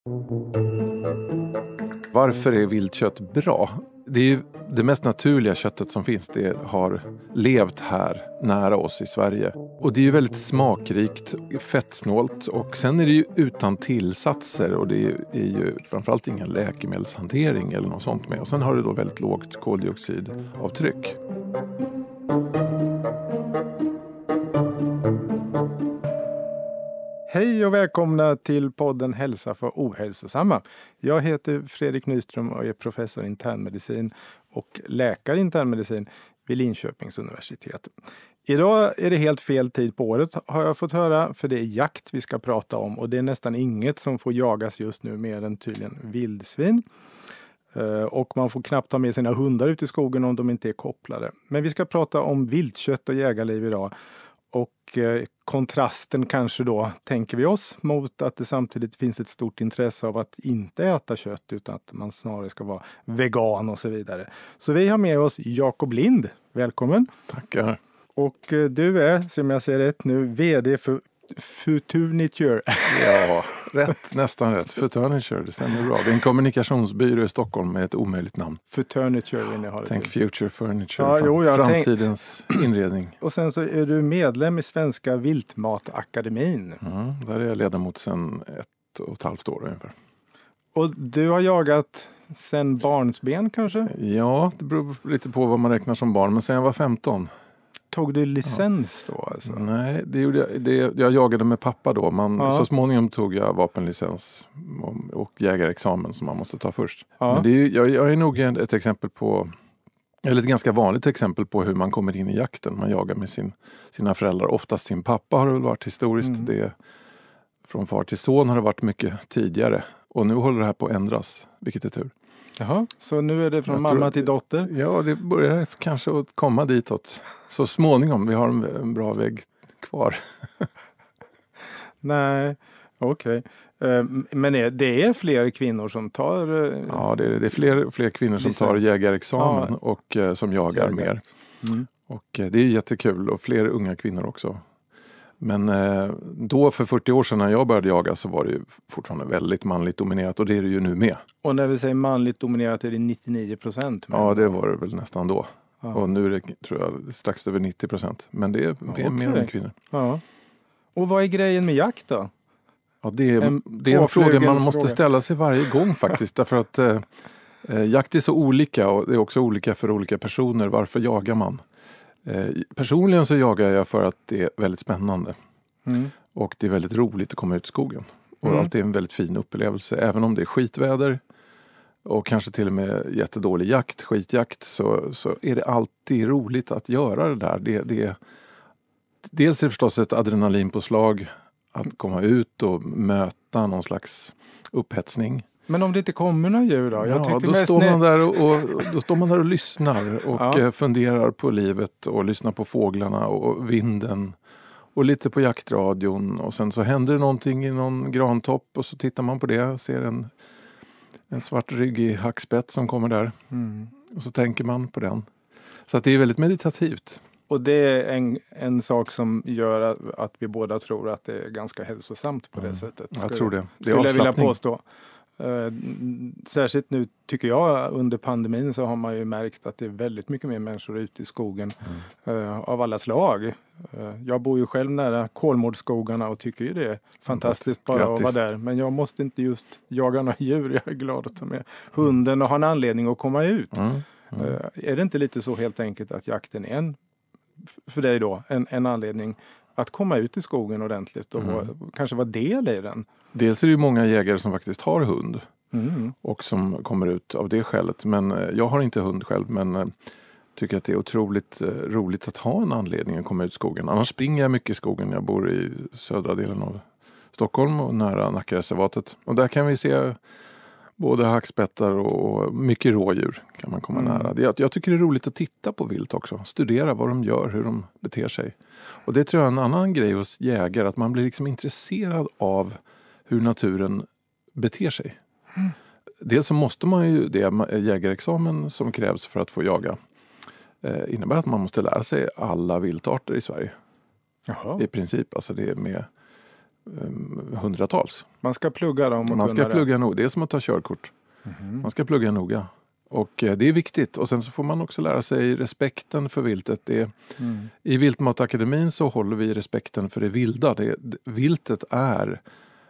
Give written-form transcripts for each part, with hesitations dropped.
Varför är viltkött bra? Det är ju det mest naturliga köttet som finns. Det har levt här nära oss i Sverige. Och det är ju väldigt smakrikt, fettsnålt och sen är det ju utan tillsatser och det är ju framförallt ingen läkemedelshantering eller något sånt med. Och sen har det då väldigt lågt koldioxidavtryck. Hej och välkomna till podden Hälsa för ohälsosamma. Jag heter Fredrik Nyström och är professor i internmedicin och läkare i internmedicin vid Linköpings universitet. Idag är det helt fel tid på året har jag fått höra, för det är jakt vi ska prata om och det är nästan inget som får jagas just nu mer än tydligen vildsvin. Och man får knappt ta med sina hundar ut i skogen om de inte är kopplade. Men vi ska prata om viltkött och jägarliv idag. Och kontrasten kanske då, tänker vi oss, mot att det samtidigt finns ett stort intresse av att inte äta kött utan att man snarare ska vara vegan och så vidare. Så vi har med oss Jakob Lind. Välkommen. Tackar. Och du är, som jag ser rätt nu, vd för Futurniture. Ja, nästan rätt. Futurniture, det stämmer bra. Det är en kommunikationsbyrå i Stockholm med ett omöjligt namn. Futurniture innehåller. Tänk Future Furniture, framtidens inredning. Och sen så är du medlem i Svenska Viltmatakademin. Där är jag ledamot sedan 1,5 år ungefär. Och du har jagat sedan barnsben kanske? Ja, det beror lite på vad man räknar som barn, men sen jag var 15. Tog du licens då alltså? Nej, det gjorde jag. Jag jagade med pappa då. Så småningom tog jag vapenlicens och jägarexamen som man måste ta först. Ja. Men det är, jag är nog ett exempel på, eller ett ganska vanligt exempel på hur man kommer in i jakten. Man jagar med sina föräldrar. Oftast sin pappa har det väl varit historiskt. Det, från far till son har det varit mycket tidigare. Och nu håller det här på att ändras, vilket är tur. Jaha, så nu är det från mamma till dotter? Ja, det börjar kanske att komma ditåt. Så småningom, vi har en bra väg kvar. Nej, okej. Men det är fler kvinnor som tar... Ja, det är fler kvinnor som tar jägarexamen och som jagar mer. Och det är jättekul och fler unga kvinnor också. Men då för 40 år sedan när jag började jaga så var det ju fortfarande väldigt manligt dominerat och det är det ju nu med. Och när vi säger manligt dominerat är det 99%? Ja, det var det väl nästan då. Ja. Och nu är det, tror jag, strax över 90%. Men det är mer än kvinnor. Ja. Och vad är grejen med jakt då? Ja, det är en fråga man måste ställa sig varje gång faktiskt. Därför att jakt är så olika och det är också olika för olika personer. Varför jagar man? Personligen så jagar jag för att det är väldigt spännande. Och det är väldigt roligt att komma ut i skogen. Och allt är en väldigt fin upplevelse. Även om det är skitväder och kanske till och med jättedålig jakt, skitjakt, så är det alltid roligt att göra det där. Dels är det förstås ett adrenalinpåslag att komma ut och möta någon slags upphetsning. Men om det inte kommer några djur då? Då står man där och lyssnar och funderar på livet och lyssnar på fåglarna och vinden och lite på jaktradion. Och sen så händer det någonting i någon grantopp och så tittar man på det, ser en svart ryggig hackspett som kommer där. Och så tänker man på den. Så att det är väldigt meditativt. Och det är en sak som gör att vi båda tror att det är ganska hälsosamt på det sättet. Jag tror det. Skulle jag vilja påstå. Särskilt nu tycker jag under pandemin så har man ju märkt att det är väldigt mycket mer människor ute i skogen av alla slag. Jag bor ju själv nära Kolmårdsskogarna och tycker ju det är fantastiskt bara att vara där. Men jag måste inte just jaga några djur. Jag är glad att ta med hunden och ha en anledning att komma ut. Är det inte lite så helt enkelt att jakten är för dig då en anledning att komma ut i skogen ordentligt och kanske vara del i den? Dels är det ju många jägare som faktiskt har hund och som kommer ut av det skälet. Men jag har inte hund själv, men tycker att det är otroligt roligt att ha en anledning att komma ut i skogen. Annars springer jag mycket i skogen. Jag bor i södra delen av Stockholm och nära Nackareservatet. Och där kan vi se både hackspettar och mycket rådjur kan man komma nära. Jag tycker det är roligt att titta på vilt också. Studera vad de gör, hur de beter sig. Och det tror jag är en annan grej hos jägare. Att man blir liksom intresserad av hur naturen beter sig. Dels så måste man ju det jägarexamen som krävs för att få jaga. Innebär att man måste lära sig alla viltarter i Sverige. Jaha. I princip. Alltså det är hundratals. Man ska plugga dem och Man ska kunna plugga noga. Det är som att ta körkort. Man ska plugga noga. Och det är viktigt. Och sen så får man också lära sig respekten för viltet. I Viltmatakademin så håller vi respekten för det vilda. Viltet är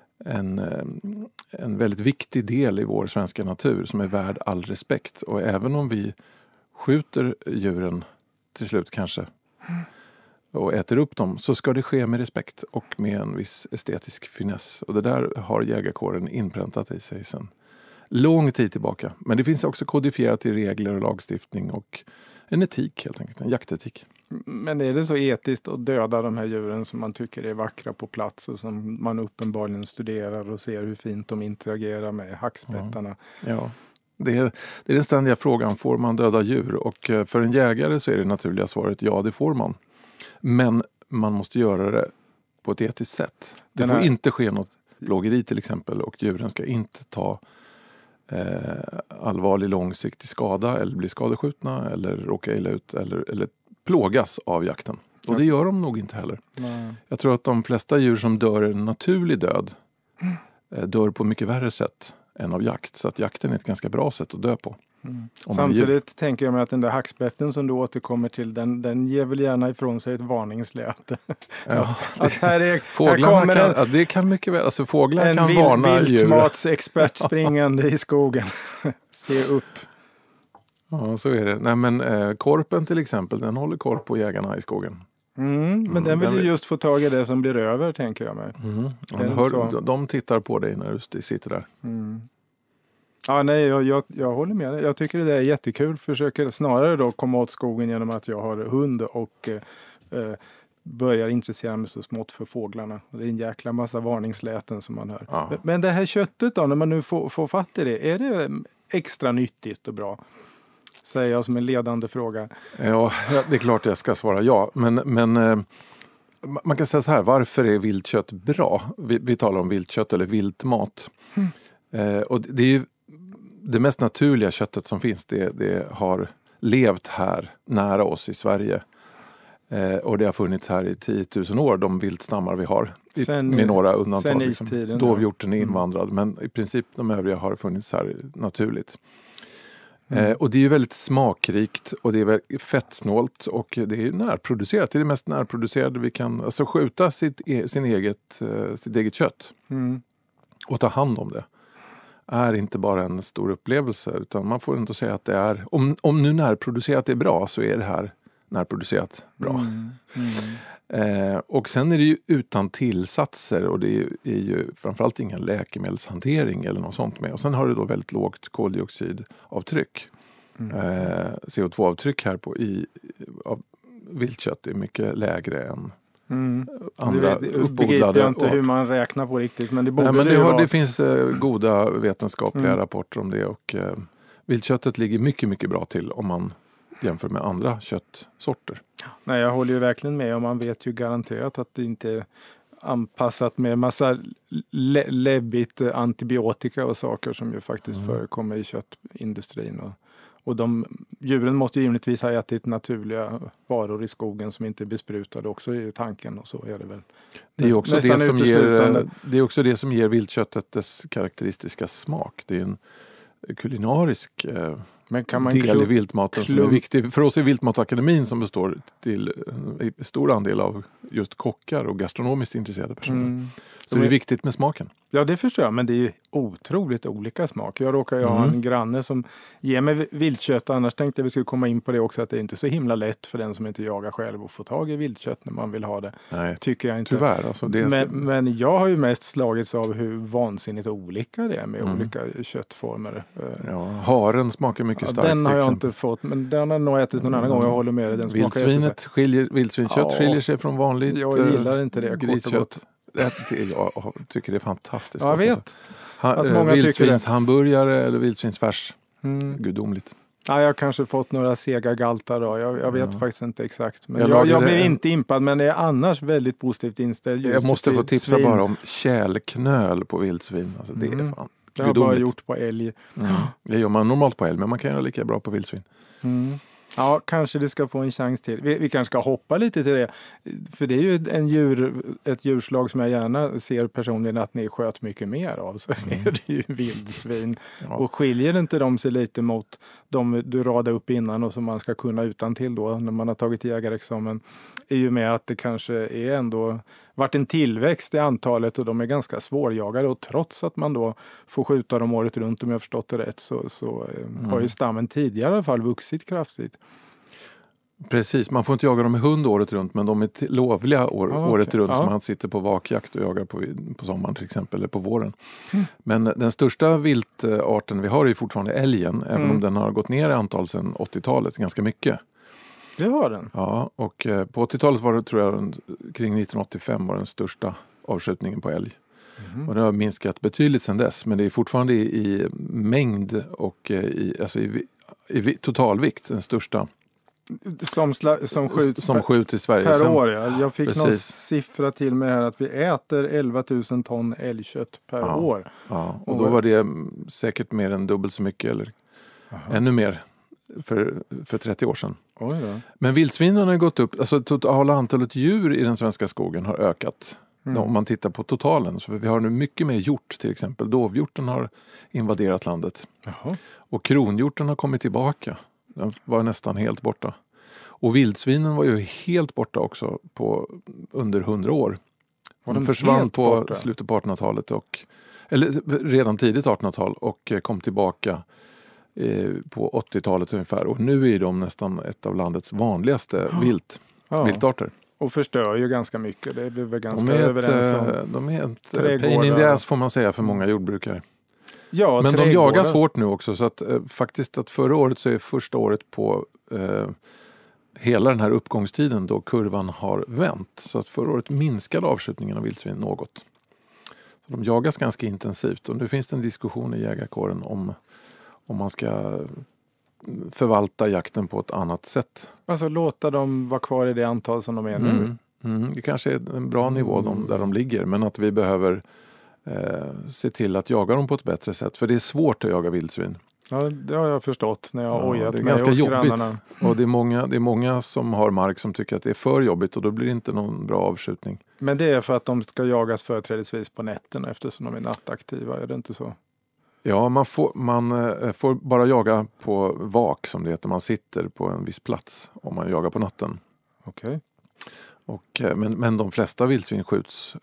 en väldigt viktig del i vår svenska natur som är värd all respekt. Och även om vi skjuter djuren till slut kanske och äter upp dem, så ska det ske med respekt och med en viss estetisk finess. Och det där har jägarkåren inpräntat i sig sedan lång tid tillbaka. Men det finns också kodifierat i regler och lagstiftning och en etik helt enkelt, en jaktetik. Men är det så etiskt att döda de här djuren som man tycker är vackra på plats och som man uppenbarligen studerar och ser hur fint de interagerar med hackspettarna? Ja. Det är den ständiga frågan, får man döda djur? Och för en jägare så är det naturliga svaret ja, det får man. Men man måste göra det på ett etiskt sätt. Det får inte ske något plågeri till exempel, och djuren ska inte ta allvarlig långsiktig skada eller bli skadeskjutna eller råka illa ut eller plågas av jakten. Och det gör de nog inte heller. Nej. Jag tror att de flesta djur som dör en naturlig död dör på mycket värre sätt än av jakt. Så att jakten är ett ganska bra sätt att dö på. Samtidigt tänker jag mig att den där hackspetten som du återkommer till, den ger väl gärna ifrån sig ett varningsläte. Ja, det kan mycket väl, alltså fåglar kan varna djur. En viltmatsexpert springande i skogen. Se upp. Ja, så är det. Nej, men korpen till exempel, den håller koll på jägarna i skogen. Men den vill ju just få tag i det som blir över, tänker jag mig. De tittar på dig när du sitter där. Ja, nej, jag håller med dig. Jag tycker det är jättekul. Försöker snarare då komma åt skogen genom att jag har hund och börjar intressera mig så smått för fåglarna. Det är en jäkla massa varningsläten som man hör. Ja. Men det här köttet då, när man nu får fatt i det, är det extra nyttigt och bra? Säger jag som en ledande fråga. Ja, det är klart jag ska svara ja. Men man kan säga så här, varför är viltkött bra? Vi talar om viltkött eller viltmat. Och det är ju det mest naturliga köttet som finns. Det har levt här nära oss i Sverige. Och det har funnits här i 10 000 år, de viltstammar vi har. Med några undantag. Sen istiden. Dovhjorten är invandrad, men i princip de övriga har funnits här naturligt. Och det är ju väldigt smakrikt och det är väldigt fettsnålt och det är närproducerat. Det är det mest närproducerade vi kan, alltså skjuta sitt eget kött och ta hand om det. Är inte bara en stor upplevelse, utan man får inte säga att det är, om nu närproducerat är bra, så är det här närproducerat bra. Och sen är det ju utan tillsatser och det är ju framförallt ingen läkemedelshantering eller något sånt med. Och sen har du då väldigt lågt koldioxidavtryck. CO2-avtryck här av viltkött är mycket lägre än andra uppodlade. Det begriper jag inte hur man räknar på riktigt, men det borde det finns goda vetenskapliga rapporter om det, och viltköttet ligger mycket, mycket bra till om man jämför med andra köttsorter. Nej, jag håller ju verkligen med, och man vet ju garanterat att det inte är anpassat med massa läbbigt antibiotika och saker som ju faktiskt förekommer i köttindustrin. Och djuren måste ju givetvis ha ätit naturliga varor i skogen som inte är besprutade också, i tanken, och så är det väl. Det är också det som ger viltköttet dess karaktäristiska smak. Det är en kulinarisk del i viltmaten som är viktig. För oss är Viltmatakademin, som består till en stor andel av just kockar och gastronomiskt intresserade personer. Så det är viktigt med smaken. Ja, det förstår jag, men det är ju otroligt olika smak. Jag råkar ha en granne som ger mig viltkött, annars tänkte jag vi skulle komma in på det också, att det är inte så himla lätt för den som inte jagar själv att få tag i viltkött när man vill ha det. Nej, tycker jag inte. Tyvärr. Alltså men jag har ju mest slagits av hur vansinnigt olika det är med olika köttformer. Ja, haren smakar mycket starkt. Den har jag inte fått, men den har jag nog ätit någon annan gång. Jag håller med dig. Vildsvinskött skiljer sig från vanligt jag gillar inte det, griskött. Jag tycker det är fantastiskt. Jag vet. Vildsvinshamburgare eller vildsvinsfärs. Gudomligt. Ja, jag har kanske fått några sega galtar då. Jag vet faktiskt inte exakt. Men jag blev inte impad, men det är annars väldigt positivt inställd. Jag måste få tipsa bara om kälknöl på vildsvin. Alltså, det är fan det har jag bara gjort på älg. Det gör man normalt på älg, men man kan göra lika bra på vildsvin. Ja, kanske det ska få en chans till. Vi kanske ska hoppa lite till det. För det är ju ett djurslag som jag gärna ser personligen att ni sköt mycket mer av. Så är det ju vildsvin. Ja. Och skiljer inte de sig lite mot de du radade upp innan och som man ska kunna utan till då när man har tagit jägarexamen? I ju med att det kanske är ändå varit en tillväxt i antalet och de är ganska svårjagade och trots att man då får skjuta dem året runt om jag förstått det rätt så har ju stammen tidigare i alla fall vuxit kraftigt. Precis, man får inte jaga dem med hund året runt men de är lovliga året runt som man sitter på vakjakt och jagar på sommaren till exempel eller på våren. Men den största viltarten vi har är fortfarande älgen även om den har gått ner i antal sedan 80-talet ganska mycket. Det har den. Ja, och på 80-talet var det tror jag kring 1985 var den största avskjutningen på älg. Och det har minskat betydligt sedan dess men det är fortfarande i mängd och i totalvikt den största. Som skjuts i Sverige. Per år, ja. Jag fick någon siffra till mig här att vi äter 11 000 ton älgkött per år. Ja, och då var det säkert mer än dubbelt så mycket eller ännu mer för 30 år sedan. Oj då. Men vildsvinen har gått upp, alltså totala antalet djur i den svenska skogen har ökat. Om man tittar på totalen. Så vi har nu mycket mer hjort till exempel. Dovhjorten har invaderat landet. Jaha. Och kronhjorten har kommit tillbaka. Den var nästan helt borta. Och vildsvinen var ju helt borta också under 100 år. De försvann på slutet på 1800-talet eller redan tidigt 1800-tal och kom tillbaka på 80-talet ungefär. Och nu är de nästan ett av landets vanligaste viltarter. Och förstör ju ganska mycket. Det är vi väl ganska överens om. De är ett pain in the ass får man säga för många jordbrukare. Ja, men de jagas hårt nu också så att faktiskt att förra året så är första året på hela den här uppgångstiden då kurvan har vänt. Så att förra året minskade avskjutningen av vildsvin något. Så de jagas ganska intensivt och nu finns det en diskussion i jägarkåren om man ska förvalta jakten på ett annat sätt. Alltså låta dem vara kvar i det antal som de är nu? Det kanske är en bra nivå där de ligger men att vi behöver se till att jaga dem på ett bättre sätt. För det är svårt att jaga vildsvin. Ja, det har jag förstått när jag har ojat mig. Det är ganska jobbigt. Och det är många som har mark som tycker att det är för jobbigt och då blir det inte någon bra avskjutning. Men det är för att de ska jagas företrädesvis på nätterna eftersom de är nattaktiva, är det inte så? Ja, man får bara jaga på vak som det heter. Man sitter på en viss plats om man jagar på natten. Okej. Men de flesta vildsvin skjuts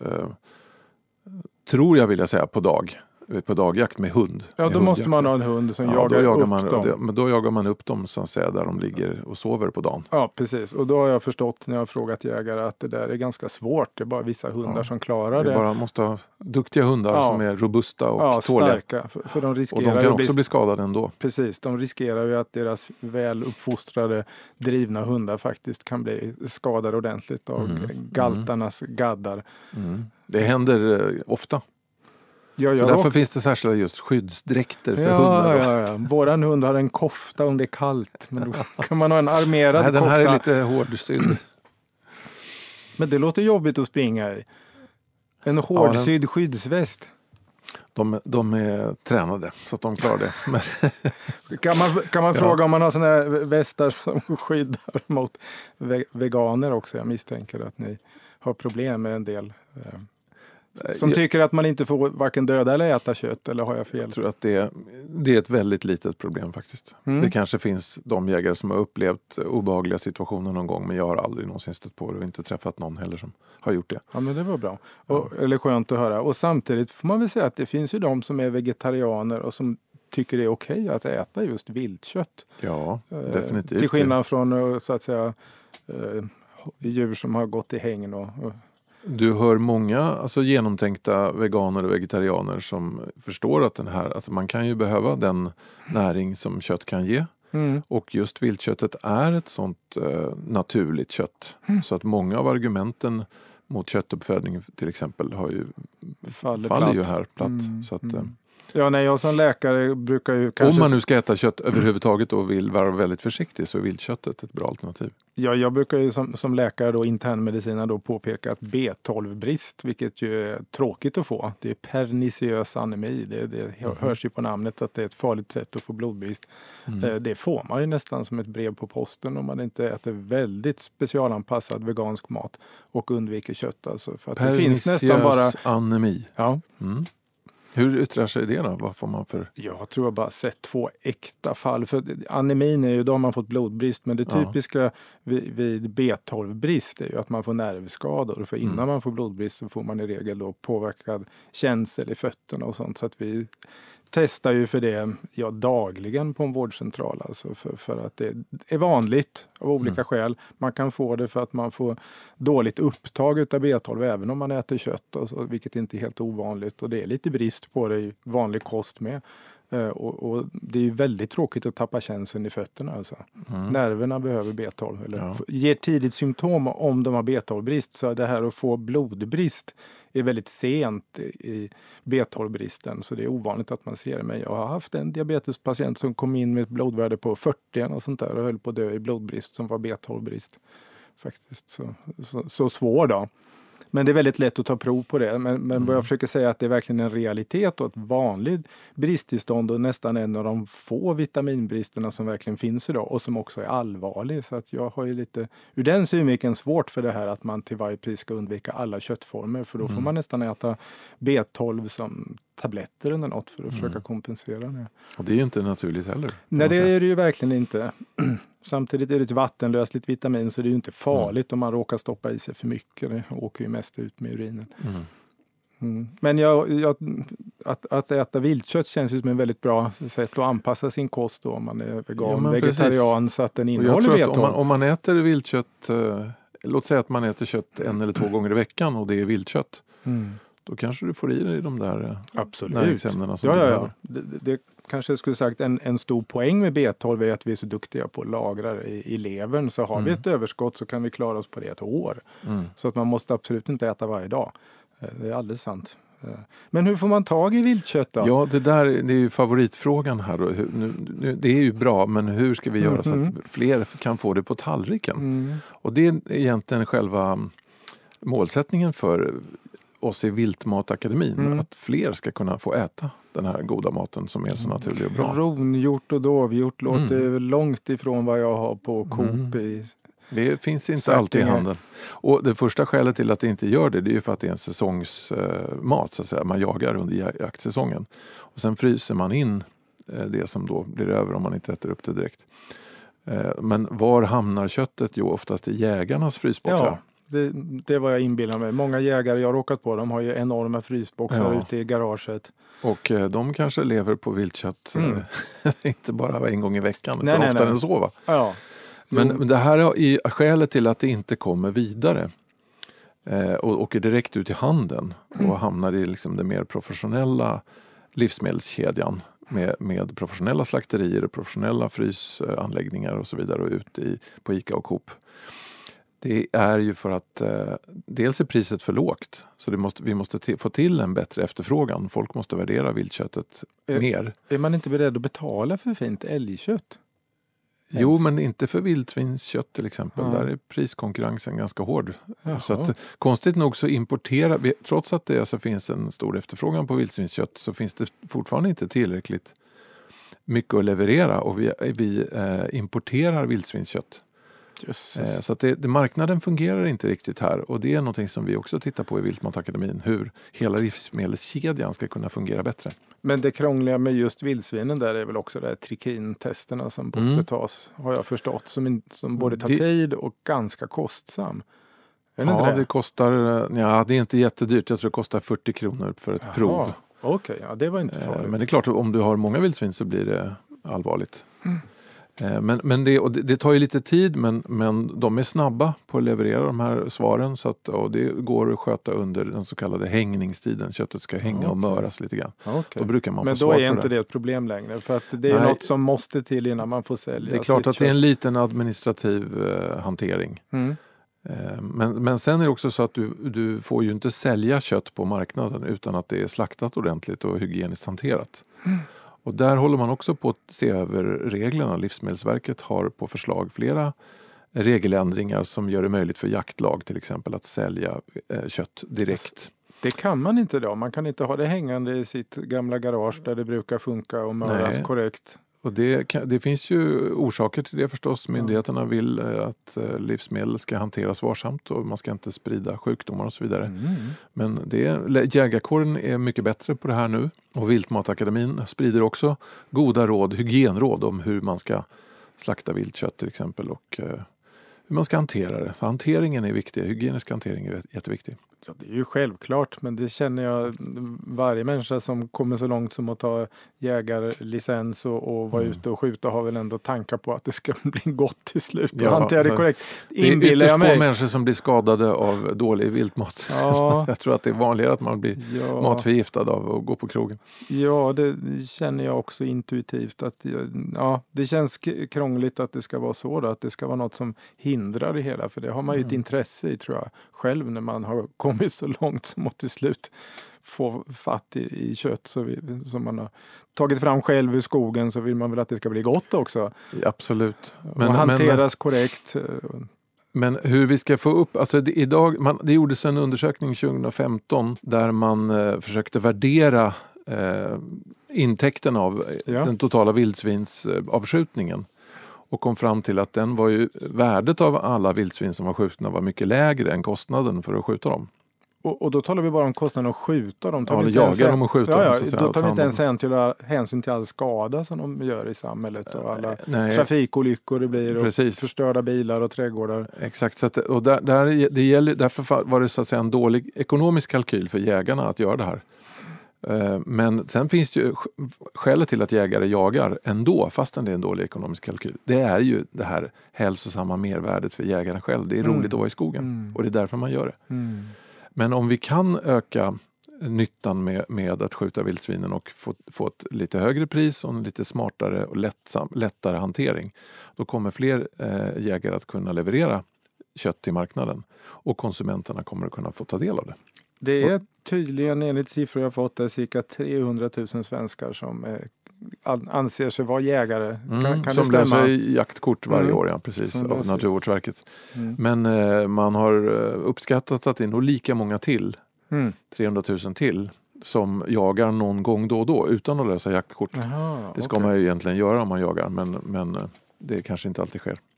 tror jag vill jag säga på dagjakt med hund. Ja, då måste man ha en hund som jagar upp dem. Men då jagar man upp dem så att säga där de ligger och sover på dagen. Ja, precis. Och då har jag förstått när jag har frågat jägare att det där är ganska svårt. Det är bara vissa hundar som klarar det. Man måste ha duktiga hundar som är robusta och tåliga. Starka. För de riskerar och de kan också bli skadade ändå. Precis, de riskerar ju att deras väl uppfostrade drivna hundar faktiskt kan bli skadade ordentligt av galtarnas gaddar. Det händer ofta. Så därför finns det särskilda just skyddsdräkter för hundar. Ja. Våran hund har en kofta om det är kallt. Men då kan man ha en armerad kofta. Den här är lite hårdsydd. Men det låter jobbigt att springa i. En hårdsydd skyddsväst. De är tränade så att de klarar det. Kan man fråga om man har såna här västar som skyddar mot veganer också? Jag misstänker att ni har problem med en del som tycker att man inte får varken döda eller äta kött, eller har jag fel? Jag tror att det är ett väldigt litet problem faktiskt. Det kanske finns de jägare som har upplevt obehagliga situationer någon gång, men jag har aldrig någonsin stött på det och inte träffat någon heller som har gjort det. Ja, men det var bra. Eller skönt att höra. Och samtidigt får man väl säga att det finns ju de som är vegetarianer och som tycker det är okej att äta just viltkött. Ja, definitivt. Till skillnad från så att säga djur som har gått i hägn och du hör många genomtänkta veganer och vegetarianer som förstår att man kan ju behöva den näring som kött kan ge. Och just viltköttet är ett sånt naturligt kött. Så att många av argumenten mot köttuppfödning till exempel har ju faller ju här platt. Så att, Ja, nej, jag som läkare brukar ju kanske... Om man nu ska äta kött överhuvudtaget och vill vara väldigt försiktig så är viltköttet ett bra alternativ. Ja, jag brukar ju som läkare då, internmedicinare då, påpeka att B12-brist, vilket ju är tråkigt att få, det är perniciös anemi. Det hörs ju på namnet att det är ett farligt sätt att få blodbrist. Det får man ju nästan som ett brev på posten om man inte äter väldigt specialanpassad vegansk mat och undviker kött. Alltså, för att det finns nästan bara... anemi. Ja. Hur yttrar sig det då? Vad får man för... Jag tror jag bara sett 2 äkta fall. För anemin är ju, då har man fått blodbrist. Men det typiska vid B12-brist är ju att man får nervskador. För innan man får blodbrist så får man i regel då påverkad känsel i fötterna och sånt. Så att vi testar ju för det dagligen på en vårdcentral. Alltså för att det är vanligt av olika skäl. Man kan få det för att man får dåligt upptag utav B12 även om man äter kött. Alltså, vilket inte är helt ovanligt. Och det är lite brist på det i vanlig kost med. Och det är ju väldigt tråkigt att tappa känseln i fötterna. Alltså. Nerverna behöver B12. Eller ger tidigt symptom om de har B12-brist. Så det här att få blodbrist är väldigt sent i B12-bristen. Så det är ovanligt att man ser det. Men jag har haft en diabetespatient som kom in med ett blodvärde på 40 och sånt där. Och höll på att dö i blodbrist som var B12-brist. Faktiskt så svår då. Men det är väldigt lätt att ta prov på det. Men vad jag försöker säga är att det är verkligen en realitet och ett vanligt bristtillstånd och nästan en av de få vitaminbristerna som verkligen finns idag och som också är allvarlig. Så att jag har ju lite, ur den synvinkeln, svårt för det här att man till varje pris ska undvika alla köttformer. För då får man nästan äta B12 som tabletter eller något för att försöka kompensera det. Och det är ju inte naturligt heller. Nej, det är det ju verkligen inte. Samtidigt är det ett vattenlösligt vitamin så det är ju inte farligt om man råkar stoppa i sig för mycket. Det åker ju mest ut med urinen. Men att äta viltkött känns ju som en väldigt bra sätt att anpassa sin kost då, om man är vegan, vegetarian, så att den innehåller B12. Om man äter viltkött, låt säga att man äter kött 1 eller 2 gånger i veckan och det är viltkött. Då kanske du får i dig de där näringsämnena som du behöver. Det kanske jag skulle sagt en stor poäng med B12 är att vi är så duktiga på att lagra det i levern. Så har vi ett överskott så kan vi klara oss på det ett år. Så att man måste absolut inte äta varje dag. Det är alldeles sant. Men hur får man tag i viltkött då? Ja, det är ju favoritfrågan här då. Det är ju bra, men hur ska vi göra så att fler kan få det på tallriken? Och det är egentligen själva målsättningen för oss i Viltmatakademin, att fler ska kunna få äta den här goda maten som är så naturlig och bra. Kronhjort och dovhjort låter långt ifrån vad jag har på Coop i... Det finns inte alltid i handeln. Och det första skälet till att det inte gör det är ju för att det är en säsongsmat så att säga. Man jagar under jaktsäsongen. Och sen fryser man in det som då blir över om man inte äter upp det direkt. Men var hamnar köttet? Jo, oftast i jägarnas frysboxar. Ja. Det var jag inbillar mig. Många jägare jag har råkat på, de har ju enorma frysboxar ute i garaget. Och de kanske lever på viltkött inte bara en gång i veckan utan oftare än så, va? Ja. Men det här är skälet till att det inte kommer vidare och åker direkt ut i handeln och hamnar i liksom den mer professionella livsmedelskedjan med professionella slakterier och professionella frysanläggningar och så vidare och ut på ICA och Coop. Det är ju för att dels är priset för lågt, så vi måste få till en bättre efterfrågan. Folk måste värdera viltköttet mer. Är man inte beredd att betala för fint älgkött? Jo, men inte för vildsvinskött till exempel. Där är priskonkurrensen ganska hård. Så att, konstigt nog så importerar vi, trots att det alltså finns en stor efterfrågan på vildsvinskött, så finns det fortfarande inte tillräckligt mycket att leverera och vi importerar vildsvinskött. Så att marknaden fungerar inte riktigt här, och det är någonting som vi också tittar på i Viltmatakademin, hur hela livsmedelskedjan ska kunna fungera bättre. Men det krångliga med just vildsvinen där är väl också det här trikintesterna som måste tas, har jag förstått, som både tar tid och ganska kostsam. Det kostar, det är inte jättedyrt, jag tror det kostar 40 kronor för ett prov. Okej, det var inte farligt. Men det är klart, om du har många vildsvin så blir det allvarligt. Men det tar ju lite tid, men de är snabba på att leverera de här svaren, så att, och det går att sköta under den så kallade hängningstiden. Köttet ska hänga och möras lite grann. Då brukar man få svar på det. Men då är inte det ett problem längre, för att det är något som måste till innan man får sälja. Det är klart att det är en liten administrativ hantering. Men sen är det också så att du får ju inte sälja kött på marknaden utan att det är slaktat ordentligt och hygieniskt hanterat. Och där håller man också på att se över reglerna. Livsmedelsverket har på förslag flera regeländringar som gör det möjligt för jaktlag till exempel att sälja kött direkt. Det kan man inte då. Man kan inte ha det hängande i sitt gamla garage där det brukar funka och möras korrekt. Och det finns ju orsaker till det förstås. Myndigheterna vill att livsmedel ska hanteras varsamt och man ska inte sprida sjukdomar och så vidare. Men jägarkåren är mycket bättre på det här nu. Och Viltmatakademin sprider också goda råd, hygienråd om hur man ska slakta viltkött till exempel och hur man ska hantera det. För hanteringen är viktig, hygienisk hantering är jätteviktig. Ja, det är ju självklart, men det känner jag varje människa som kommer så långt som att ta jägarlicens och vara ute och skjuta har väl ändå tankar på att det ska bli gott till slut och hantera det korrekt. Det är ytterst få människor som blir skadade av dålig viltmat. Ja. Jag tror att det är vanligare att man blir matförgiftad av att gå på krogen. Ja, det känner jag också intuitivt. Att, det känns krångligt att det ska vara så då, att det ska vara något som hindrar det hela. För det har man ju ett intresse i tror jag själv när man har kommit så långt som att till slut få fatt i kött som man har tagit fram själv ur skogen, så vill man väl att det ska bli gott också. Ja, absolut. Och hanteras korrekt. Men hur vi ska få upp, alltså det gjordes en undersökning 2015 där man försökte värdera intäkten av den totala vildsvinsavskjutningen. Och kom fram till att värdet av alla vildsvin som var skjutna var mycket lägre än kostnaden för att skjuta dem. Och då talar vi bara om kostnaden att skjuta dem. Eller jaga dem och skjuta dem. Då tar vi inte ens hänsyn till all skada som de gör i samhället och alla trafikolyckor det blir och förstörda bilar och trädgårdar. Exakt, så att, och därför var det så att säga en dålig ekonomisk kalkyl för jägarna att göra det här. Men sen finns det ju skälet till att jägare jagar ändå, fastän det är en dålig ekonomisk kalkyl. Det är ju det här hälsosamma mervärdet för jägarna själv. Det är roligt att vara i skogen och det är därför man gör det. Men om vi kan öka nyttan med att skjuta vildsvinen och få ett lite högre pris och en lite smartare och lättare hantering, då kommer fler jägare att kunna leverera kött till marknaden och konsumenterna kommer att kunna få ta del av det. Det är tydligen enligt siffror jag fått cirka 300 000 svenskar som anser sig vara jägare. Kan som löser jaktkort varje år, precis, av Naturvårdsverket. Men man har uppskattat att det är nog lika många till, 300 000 till, som jagar någon gång då och då utan att lösa jaktkort. Det ska man ju egentligen göra om man jagar, men det kanske inte alltid sker.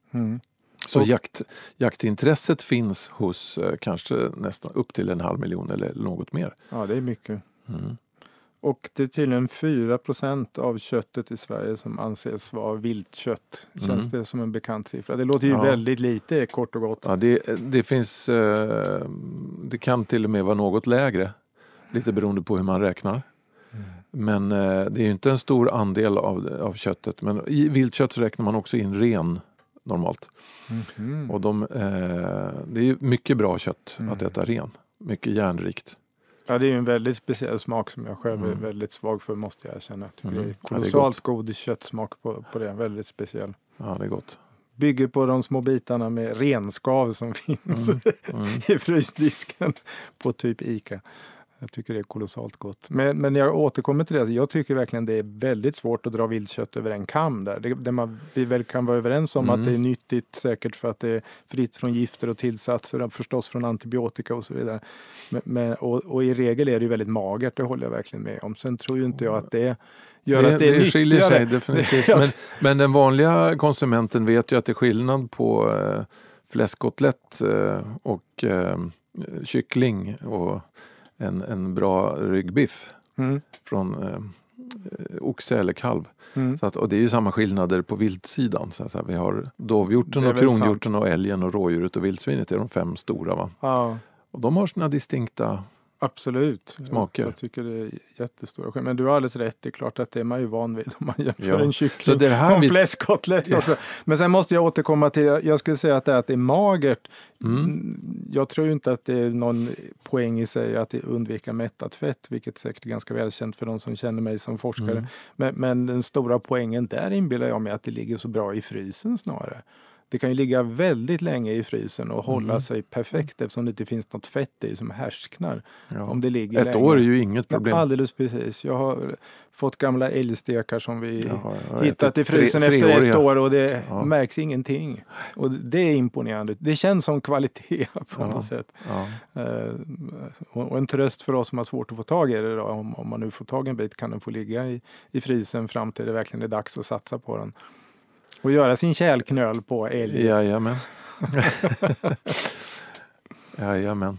Så jaktintresset finns hos kanske nästan upp till 500 000 eller något mer. Ja, det är mycket. Och det är tydligen 4% av köttet i Sverige som anses vara viltkött. Känns det som en bekant siffra? Det låter ju väldigt lite, kort och gott. Ja, det finns, det kan till och med vara något lägre. Lite beroende på hur man räknar. Men det är ju inte en stor andel av köttet. Men i viltkött räknar man också in ren normalt. Och det är ju mycket bra kött att äta ren. Mycket järnrikt. Ja, det är ju en väldigt speciell smak som jag själv är väldigt svag för, måste jag erkänna. Jag tycker det är kolossalt god köttsmak på det. Väldigt speciell. Ja, det är gott. Bygger på de små bitarna med renskav som finns i frysdisken på typ Ica. Jag tycker det är kolossalt gott. Men jag återkommer till det. Jag tycker verkligen det är väldigt svårt att dra viltkött över en kam där. Vi väl kan vara överens om att det är nyttigt säkert för att det är fritt från gifter och tillsatser. Förstås från antibiotika och så vidare. Och i regel är det ju väldigt magert. Det håller jag verkligen med om. Sen tror ju inte jag att det gör att det är nyttigare. Skiljer sig definitivt. Men den vanliga konsumenten vet ju att det är skillnad på fläskkotlett och kyckling och en bra ryggbiff från oxe eller kalv. Så att, och det är ju samma skillnader på viltsidan. Så att vi har dovhjorten och kronhjorten och älgen och rådjuret och vildsvinet är de 5 stora, va? Ja. Och de har sina distinkta smaker. Jag tycker det är jättestora skillnader. Men du har alldeles rätt, det är klart att det är man ju van vid om man jämför en kyckling så det här och en fläskkotlett också. Men sen måste jag återkomma till, jag skulle säga att det är magert. Jag tror inte att det är någon poäng i sig att undvika mättat fett, vilket säkert är ganska välkänt för de som känner mig som forskare. Men den stora poängen där inbillar jag mig att det ligger så bra i frysen snarare. det kan ju ligga väldigt länge i frysen och hålla sig perfekt eftersom det inte finns något fett i som härsknar. Ja. Om det ligger Ett länge. år är ju inget problem. Alldeles precis. Jag har fått gamla älgstekar som vi jag hittat i frysen efter ett år och det märks ingenting. Och det är imponerande. Det känns som kvalitet på något sätt. Ja. Och en tröst för oss som har svårt att få tag i det då. Om man nu får tag i en bit kan den få ligga i frysen fram till det verkligen är dags att satsa på den. Och göra sin kärlknöl på älg. Jajamän. Jajamän.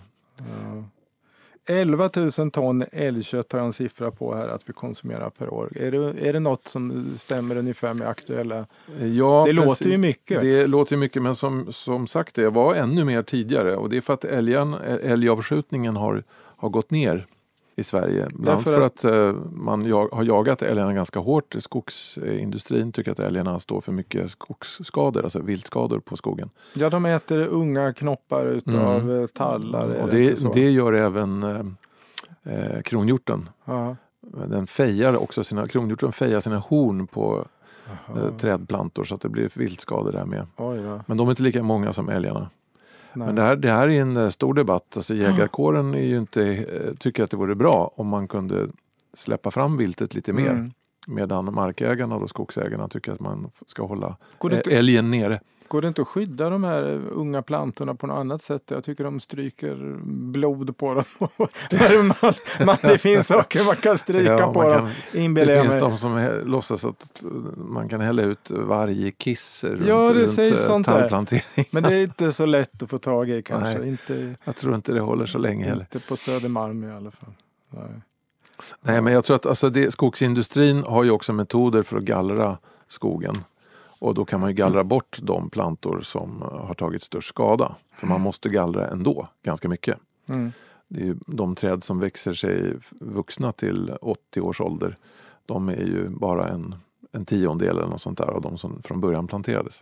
11 000 ton älgkött har jag en siffra på här att vi konsumerar per år. Är det något som stämmer ungefär med aktuella? Ja, det låter ju mycket. Det låter ju mycket, men som sagt det var ännu mer tidigare. Och det är för att älgavskjutningen har gått ner i Sverige. Bland för att man har jagat älgarna ganska hårt. Skogsindustrin tycker att älgarna står för mycket skogsskador, alltså viltskador på skogen. Ja, de äter unga knoppar utav tallar. Och det gör även kronhjorten. Ja. Den fejar också kronhjorten fejar sina horn på trädplantor så att det blir viltskador där med. Oj, ja. Men de är inte lika många som älgarna. Nej. Men det här är en stor debatt. Alltså jägarkåren är ju tycker att det vore bra om man kunde släppa fram viltet lite mer. Medan markägarna och skogsägarna tycker att man ska hålla älgen nere. Går det inte att skydda de här unga plantorna på något annat sätt? Jag tycker de stryker blod på dem. Det finns saker man kan stryka på dem. Det finns de som låtsas att man kan hälla ut varje kiss runt tallplantering. Men det är inte så lätt att få tag i kanske. Nej, jag tror inte det håller så länge heller. Inte på Södermalm i alla fall. Nej, men jag tror att skogsindustrin har ju också metoder för att gallra skogen. Och då kan man ju gallra bort de plantor som har tagit störst skada. För man måste gallra ändå ganska mycket. Det är ju de träd som växer sig vuxna till 80 års ålder. De är ju bara en tiondel eller något sånt där av de som från början planterades.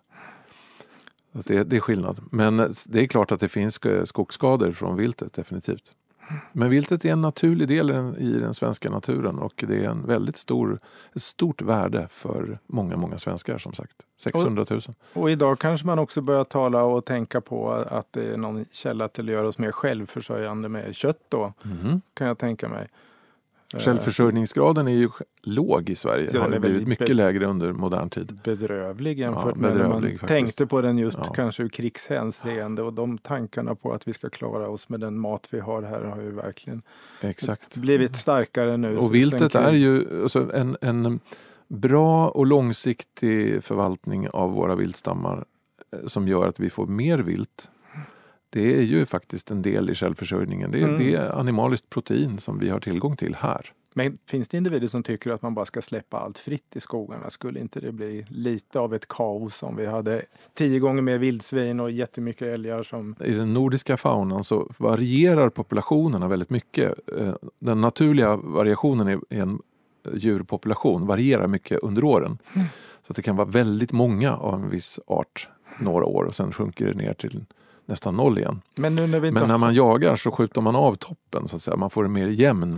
Så det är skillnad. Men det är klart att det finns skogsskador från viltet, definitivt. Men viltet är en naturlig del i den svenska naturen och det är en väldigt ett stort värde för många, många svenskar som sagt. 600 000. Och idag kanske man också börjar tala och tänka på att det är någon källa till att göra oss mer självförsörjande med kött då, kan jag tänka mig. Självförsörjningsgraden är ju låg i Sverige. Det har blivit mycket lägre under modern tid. Bedrövlig jämfört med när man tänkte på den kanske ur krigshänseende och de tankarna på att vi ska klara oss med den mat vi har här har ju verkligen blivit starkare nu. Och viltet är ju alltså en bra och långsiktig förvaltning av våra viltstammar som gör att vi får mer vilt. Det är ju faktiskt en del i självförsörjningen. Det är animaliskt protein som vi har tillgång till här. Men finns det individer som tycker att man bara ska släppa allt fritt i skogarna? Skulle inte det bli lite av ett kaos om vi hade 10 gånger mer vildsvin och jättemycket älgar som... I den nordiska faunan så varierar populationerna väldigt mycket. Den naturliga variationen i en djurpopulation varierar mycket under åren. Så att det kan vara väldigt många av en viss art några år och sen sjunker det ner till nästan 0 igen. Men när man jagar så skjuter man av toppen så att säga. Man får en mer jämn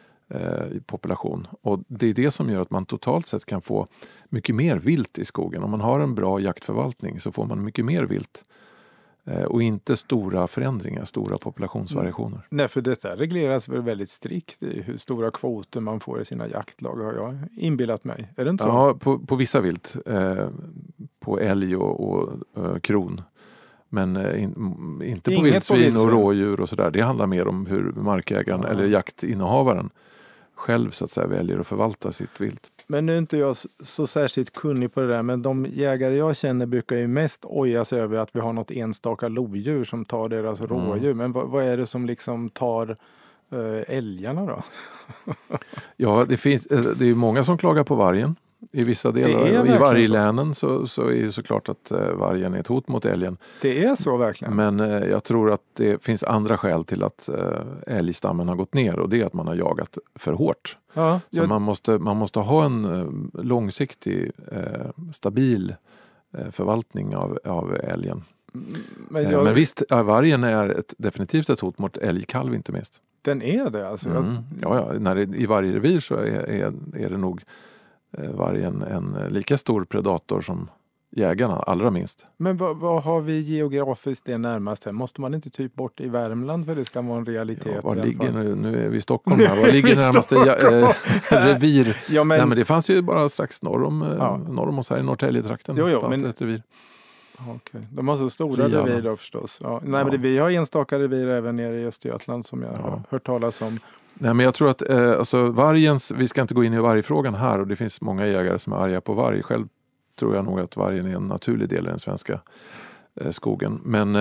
population. Och det är det som gör att man totalt sett kan få mycket mer vilt i skogen. Om man har en bra jaktförvaltning så får man mycket mer vilt. Och inte stora förändringar, stora populationsvariationer. Nej, för detta regleras väl väldigt strikt i hur stora kvoter man får i sina jaktlag, har jag inbillat mig. Är det inte så? Ja, på vissa vilt. På älg och kron. Men inte på vildsvin och rådjur och sådär. Det handlar mer om hur markägaren eller jaktinnehavaren själv så att säga väljer att förvalta sitt vilt. Men nu är inte jag så särskilt kunnig på det där, men de jägare jag känner brukar ju mest ojas över att vi har något enstaka lodjur som tar deras rådjur. Men vad är det som liksom tar älgarna då? Ja, det är ju många som klagar på vargen. I vissa delar, i varglänen så är det såklart att vargen är ett hot mot älgen. Det är så verkligen. Men jag tror att det finns andra skäl till att älgstammen har gått ner och det är att man har jagat för hårt. Ja, så man måste ha en långsiktig, stabil förvaltning av älgen. Men visst, vargen är definitivt ett hot mot älgkalv inte minst. Den är det alltså? I varje revir så är det nog vargen en lika stor predator som jägarna allra minst. Men vad har vi geografiskt det närmast här? Måste man inte typ bort i Värmland för det ska vara en realitet? Ja, var ligger nu är vi i Stockholm här. Var ligger närmaste revir? Ja, men... Nej, men det fanns ju bara strax norr om oss här i Norrtäljetrakten. Men... ett revir. Okay. De har så stora revir då förstås. Ja. Nej, men vi har enstaka revir även nere i Östergötland som jag har hört talas om. Nej, men jag tror att vargens, vi ska inte gå in i vargfrågan här och det finns många jägare som är arga på varg. Själv tror jag nog att vargen är en naturlig del i den svenska skogen. Men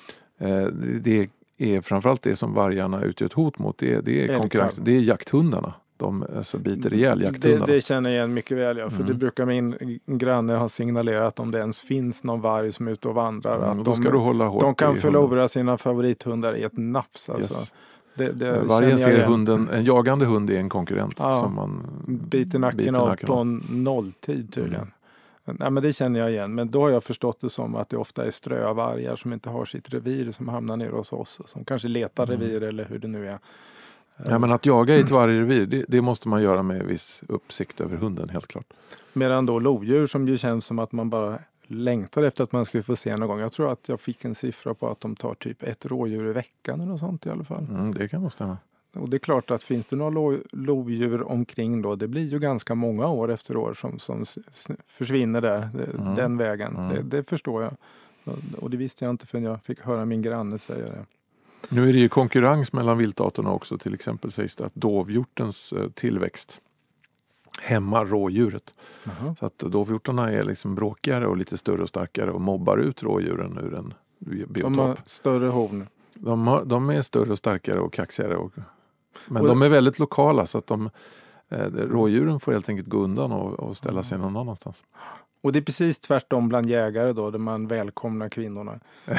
det är framförallt det som vargarna utgör ett hot mot. Det är konkurrens. Det är jakthundarna. De biter ihjäl jakthundarna. Det känner jag igen mycket väl. Ja, för det brukar min granne ha signalerat om det ens finns någon varg som är ute och vandrar. Att då ska du hålla hårt de kan förlora sina favorithundar i ett nafs. Alltså. Yes. Vargen ser en jagande hund är en konkurrent som man biter nacken av på nolltid tydligen. Nej, men det känner jag igen. Men då har jag förstått det som att det ofta är strövargar som inte har sitt revir som hamnar nere hos oss. Som kanske letar revir eller hur det nu är. Ja, men att jaga i ett vargrevir, det måste man göra med viss uppsikt över hunden, helt klart. Medan då lodjur som ju känns som att man bara längtar efter att man ska få se någon gång. Jag tror att jag fick en siffra på att de tar typ 1 rådjur i veckan eller något sånt i alla fall. Det kan nog stämma. Och det är klart att finns det några lodjur omkring då, det blir ju ganska många år efter år som försvinner där, den vägen. Det förstår jag. Och det visste jag inte förrän jag fick höra min granne säga det. Nu är det ju konkurrens mellan viltarterna också. Till exempel sägs det att dovhjortens tillväxt hämmar rådjuret. Så att dovhjortarna är liksom bråkigare och lite större och starkare och mobbar ut rådjuren ur en biotop. De har större horn. De är större och starkare och kaxigare. Men de är väldigt lokala så att rådjuren får helt enkelt gå undan och ställa sig någon annanstans. Och det är precis tvärtom bland jägare då, där man välkomnar kvinnorna.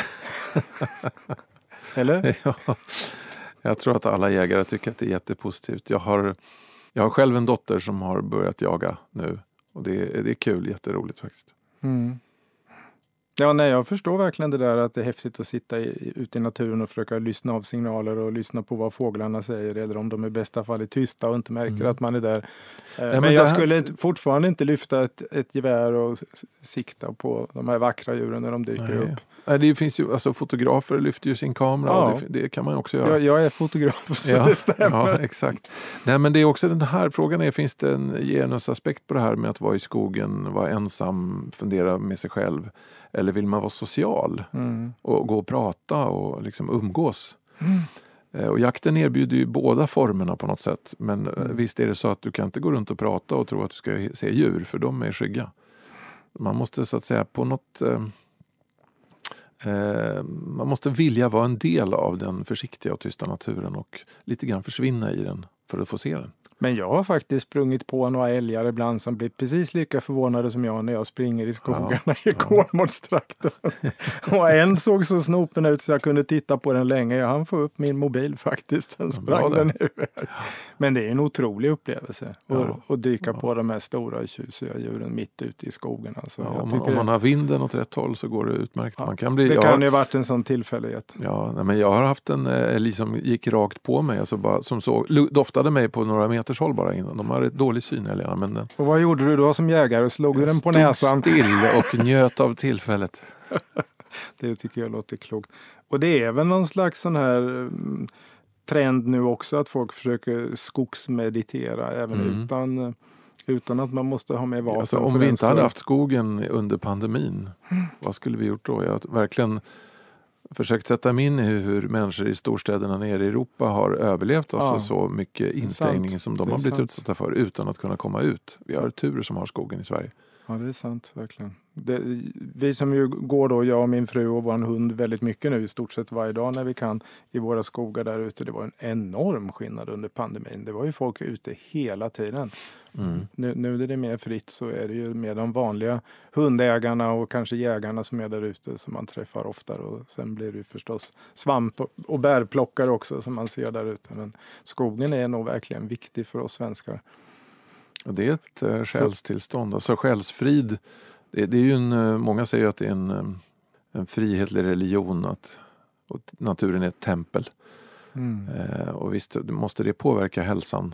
Eller? Ja, jag tror att alla jägare tycker att det är jättepositivt. Jag har själv en dotter som har börjat jaga nu. Och det är kul, jätteroligt faktiskt. Ja, nej, jag förstår verkligen det där att det är häftigt att sitta ute i naturen och försöka lyssna av signaler och lyssna på vad fåglarna säger. Eller om de i bästa fall är tysta och inte märker att man är där. Men jag skulle fortfarande inte lyfta ett gevär och sikta på de här vackra djuren när de dyker upp. Nej, det finns ju, alltså fotografer lyfter ju sin kamera och det kan man också göra. Jag är fotograf så det stämmer. Ja, exakt. Nej, men det är också den här frågan finns det en genusaspekt på det här med att vara i skogen, vara ensam, fundera med sig själv. Eller vill man vara social och gå och prata och liksom umgås? Och jakten erbjuder ju båda formerna på något sätt. Men visst är det så att du kan inte gå runt och prata och tro att du ska se djur, för de är skygga. Man måste så att säga på något... man måste vilja vara en del av den försiktiga och tysta naturen och lite grann försvinna i den för att få se den. Men jag har faktiskt sprungit på några älgar ibland som blir precis lika förvånade som jag när jag springer i skogarna i Kolmårdstrakten. Och en såg så snopen ut så jag kunde titta på den länge. Jag hann få upp min mobil faktiskt. Sen sprang den iväg. Men det är en otrolig upplevelse att dyka på de här stora tjusiga djuren mitt ute i skogen. Alltså, om man har vinden åt rätt håll så går det utmärkt. Man kan bli, det kan ju ha varit en sån tillfällighet. Ja, men jag har haft en älg som gick rakt på mig. Alltså bara, som doftade mig på några meters håll bara innan. De har ett dålig syn älgarna. Men och vad gjorde du då som jägare? Slog du den på näsan? Still och njöt av tillfället. Det tycker jag låter klokt. Och det är väl någon slags sån här trend nu också att folk försöker skogsmeditera även utan att man måste ha med vapen. Alltså, om vi inte hade haft skogen under pandemin, vad skulle vi gjort då? Jag har verkligen försökt sätta mig in i hur människor i storstäderna nere i Europa har överlevt alltså så mycket instängning som de har blivit utsatta för utan att kunna komma ut. Vi har tur som har skogen i Sverige. Ja, det är sant, verkligen. Vi som ju går då, jag och min fru och vår hund väldigt mycket nu, i stort sett varje dag när vi kan, i våra skogar där ute. Det var en enorm skillnad under pandemin. Det var ju folk ute hela tiden. Nu när det är mer fritt så är det ju med de vanliga hundägarna och kanske jägarna som är där ute som man träffar oftare. Och sen blir det ju förstås svamp och bärplockare också som man ser där ute. Men skogen är nog verkligen viktig för oss svenskar. Och det är ett själstillstånd. Alltså själsfrid, det är ju många säger att det är en frihetlig religion, att naturen är ett tempel. Och visst måste det påverka hälsan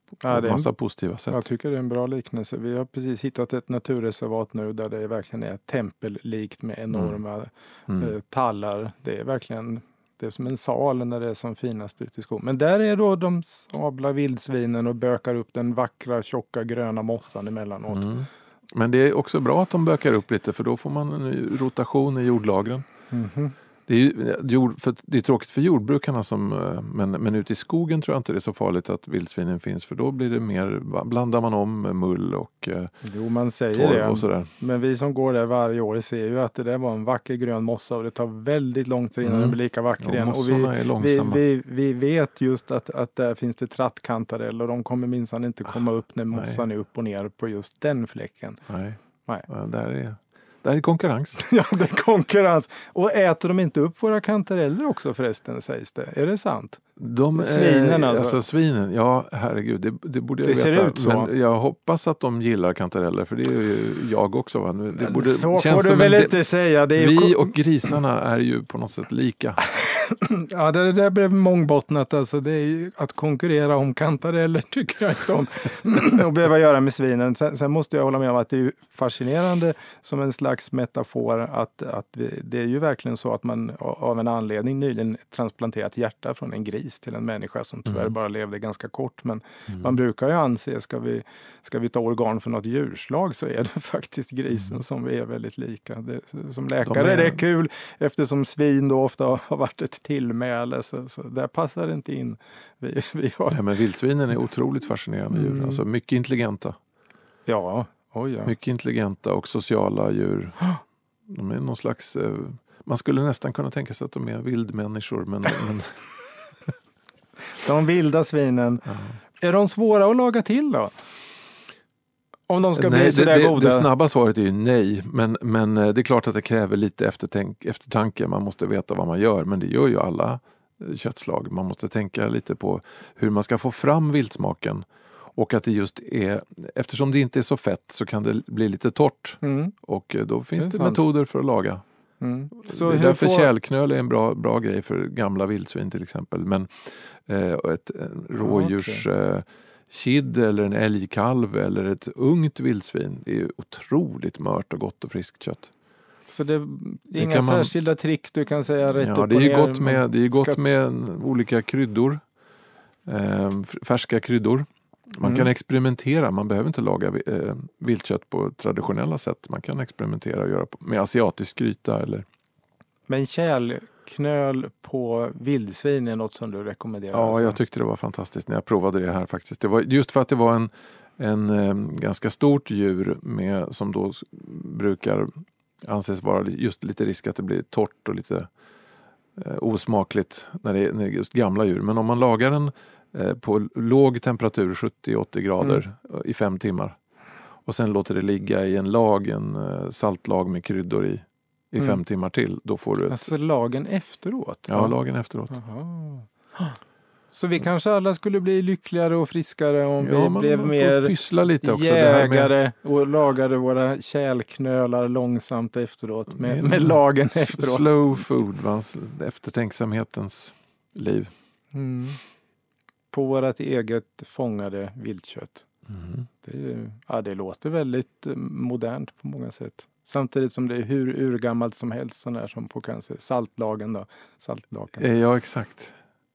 på en massa positiva sätt. Jag tycker det är en bra liknelse. Vi har precis hittat ett naturreservat nu där det verkligen är tempellikt med enorma tallar. Det är verkligen, det är som en sal när det är som finast ute i skogen. Men där är då de sabla vildsvinen och bökar upp den vackra, tjocka, gröna mossan emellanåt. Men det är också bra att de bökar upp lite, för då får man en rotation i jordlagren. Det är tråkigt för jordbrukarna, men ute i skogen tror jag inte det är så farligt att vildsvinen finns, för då blir det mer, blandar man om mull och man säger torv det. och sådär. Men vi som går där varje år ser ju att det där var en vacker grön mossa, och det tar väldigt lång tid innan den blir lika vacker igen. Och är långsamma. vi vet just att där finns det trattkantareller, och de kommer minsann inte komma upp när mossan är upp och ner på just den fläcken. Nej. Där är konkurrens. Ja, det är konkurrens. Och äter de inte upp våra kantareller också förresten, sägs det? Är det sant? Svinen alltså svinen, ja herregud, det borde jag veta. Det ser ut så. Men jag hoppas att de gillar kantareller, för det är ju jag också. Va? Det borde, så får du väl inte säga. Det är vi och grisarna är ju på något sätt lika. Ja, det där blev mångbottnat. Alltså, det är ju att konkurrera om kantareller tycker jag inte om att behöva göra med svinen. Sen måste jag hålla med om att det är fascinerande som en slags metafor att det är ju verkligen så att man av en anledning nyligen transplanterat hjärta från en gris till en människa som tyvärr bara levde ganska kort. Men man brukar ju anse, ska vi ta organ för något djurslag, så är det faktiskt grisen som vi är väldigt lika. Som läkare är det kul, eftersom svin då ofta har varit ett tillmäle, så där passar det inte in. Vi har... Ja, men vildsvinen är otroligt fascinerande djur, alltså mycket intelligenta. Ja. Mycket intelligenta och sociala djur. De är någon slags, man skulle nästan kunna tänka sig att de är vildmänniskor, men... De vilda svinen. Är de svåra att laga till då? Om de ska bli sådär goda? Det snabba svaret är ju nej. Men det är klart att det kräver lite eftertanke. Man måste veta vad man gör. Men det gör ju alla köttslag. Man måste tänka lite på hur man ska få fram viltsmaken. Och att det just är, eftersom det inte är så fett, så kan det bli lite torrt. Och då finns det metoder för att laga. Så det är därför kälknöl är en bra grej för gamla vildsvin till exempel. Men ett rådjurs kid eller en älgkalv eller ett ungt vildsvin är otroligt mört och gott och friskt kött. Så det är inga särskilda trick du kan säga rätt upp och det är ner? Det är gott med olika kryddor, färska kryddor. Man kan experimentera, man behöver inte laga viltkött på traditionella sätt. Man kan experimentera och göra med asiatisk gryta eller... Men kälknöl på vildsvin är något som du rekommenderar? Ja, jag tyckte det var fantastiskt när jag provade det här faktiskt. Det var just för att det var en ganska stort djur som då brukar anses vara just lite risk att det blir torrt och lite osmakligt när det är just gamla djur. Men om man lagar den på låg temperatur, 70-80 grader i 5 timmar. Och sen låter det ligga i en saltlag med kryddor i 5 timmar till. Då får du alltså lagen efteråt? Ja, lagen efteråt. Aha. Så vi kanske alla skulle bli lyckligare och friskare om vi blev mer pyssla lite också, jägare och lagade våra kälknölar långsamt efteråt med lagen efteråt. Slow food, eftertänksamhetens liv. På vårt eget fångade viltkött. Det låter väldigt modernt på många sätt. Samtidigt som det är hur urgammalt som helst, sån här som på kanske saltlagen då. Saltlaken. Ja, exakt.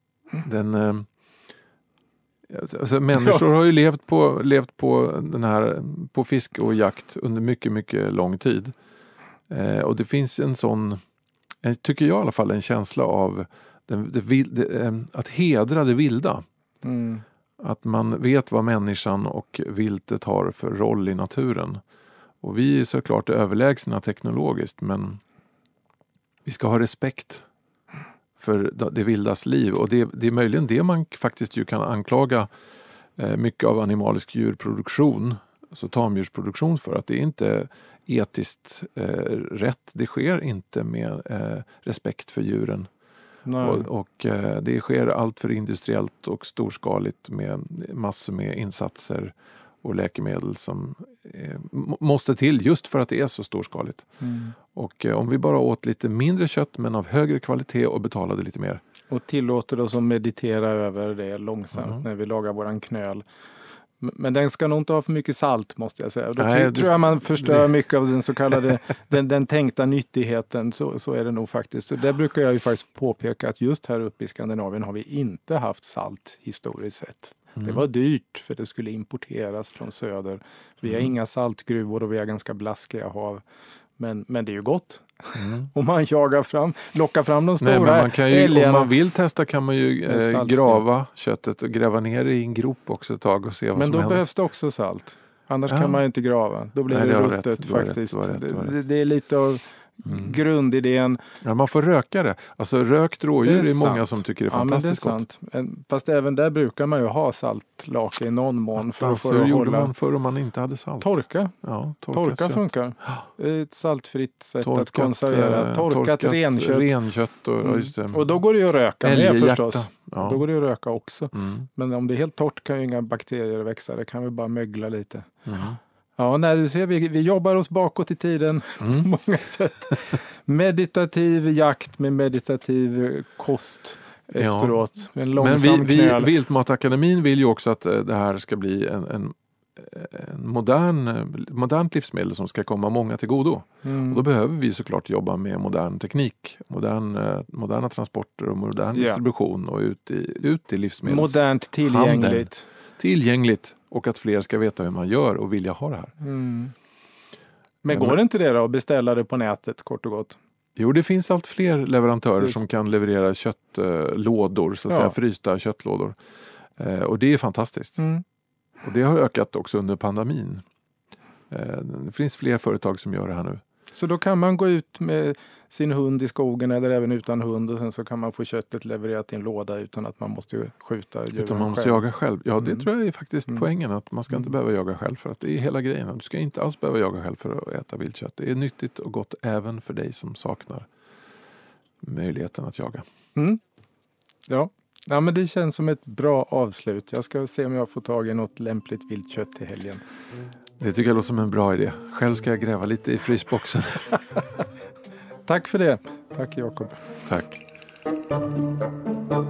Människor har ju levt på fiske och jakt under mycket, mycket lång tid. Och det finns en sån, tycker jag i alla fall, en känsla av att hedra det vilda. Att man vet vad människan och viltet har för roll i naturen. Och vi är såklart överlägsna teknologiskt, men vi ska ha respekt för det vildas liv. Och det är möjligen det man faktiskt ju kan anklaga mycket av animalisk djurproduktion, alltså tamdjursproduktion, för att det är inte etiskt rätt. Det sker inte med respekt för djuren. Och det sker allt för industriellt och storskaligt med massor med insatser och läkemedel som måste till just för att det är så storskaligt. Och om vi bara åt lite mindre kött men av högre kvalitet och betalade lite mer. Och tillåter oss att meditera över det långsamt när vi lagar våran knöl. Men den ska nog inte ha för mycket salt, måste jag säga. Då Nej, tror jag man förstör mycket av den så kallade den tänkta nyttigheten. Så är det nog faktiskt. Och det brukar jag ju faktiskt påpeka att just här uppe i Skandinavien har vi inte haft salt historiskt sett. Det var dyrt för det skulle importeras från söder. Vi har inga saltgruvor och vi har ganska blaskiga hav. Men det är ju gott. Om man lockar fram de stora älgarna. Om man vill testa kan man ju grava köttet och gräva ner i en grop också ett tag och se vad som händer. Men då behövs det också salt. Annars kan man inte grava. Då blir det ruttet faktiskt. Det är lite av grundidén. Ja, man får röka det. Alltså rökt rådjur är många som tycker det är fantastiskt gott. Fast även där brukar man ju ha saltlake i någon mån. Hur gjorde man förr om man inte hade salt? Torka. Ja, torka funkar. Ett saltfritt sätt att konservera. Torkat renkött. Och då går det ju att röka med förstås. Ja. Då går det att röka också. Men om det är helt torrt kan ju inga bakterier växa. Det kan vi bara mögla lite. Ja, du ser, vi jobbar oss bakåt i tiden på många sätt. Meditativ jakt med meditativ kost efteråt. En långsam Men Viltmatakademin vill ju också att det här ska bli en modernt livsmedel som ska komma många till godo. Och då behöver vi såklart jobba med modern teknik, moderna transporter och modern distribution och ut i livsmedels. Modernt tillgängligt och att fler ska veta hur man gör och vilja ha det här. Men går det inte det då att beställa det på nätet kort och gott? Jo, det finns allt fler leverantörer som kan leverera köttlådor, så att säga frysta köttlådor. Och det är fantastiskt. Och det har ökat också under pandemin. Det finns fler företag som gör det här nu. Så då kan man gå ut med sin hund i skogen eller även utan hund och sen så kan man få köttet levererat i en låda utan att man måste skjuta djuren själv. Utan man måste jaga själv. Ja, det tror jag är faktiskt poängen, att man ska inte behöva jaga själv, för att det är hela grejen. Du ska inte alls behöva jaga själv för att äta viltkött. Det är nyttigt och gott även för dig som saknar möjligheten att jaga. Ja, men det känns som ett bra avslut. Jag ska se om jag får tag i något lämpligt viltkött till helgen. Det tycker jag låter som en bra idé. Själv ska jag gräva lite i frysboxen. Tack för det. Tack Jakob. Tack.